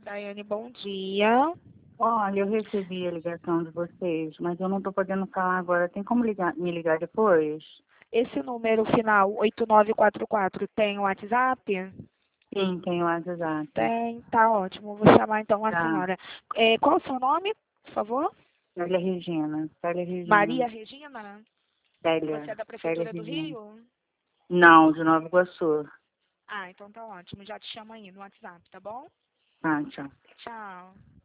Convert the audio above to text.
Daiane, bom dia. Olha, eu recebi a ligação de vocês, mas eu não estou podendo falar agora. Tem como me ligar depois? Esse número final 8944 tem o WhatsApp? Sim, tem o WhatsApp. Tem, tá ótimo. Vou chamar então a Tá. senhora. Qual o seu nome, por favor? Célia Regina. Célia Regina. Maria Regina? Você é Célia. da Célia Prefeitura do Regina. Rio? Não, de Nova Iguaçu. Ah, então tá ótimo. Já te chamo aí no WhatsApp, tá bom? Tá, tchau. Tchau.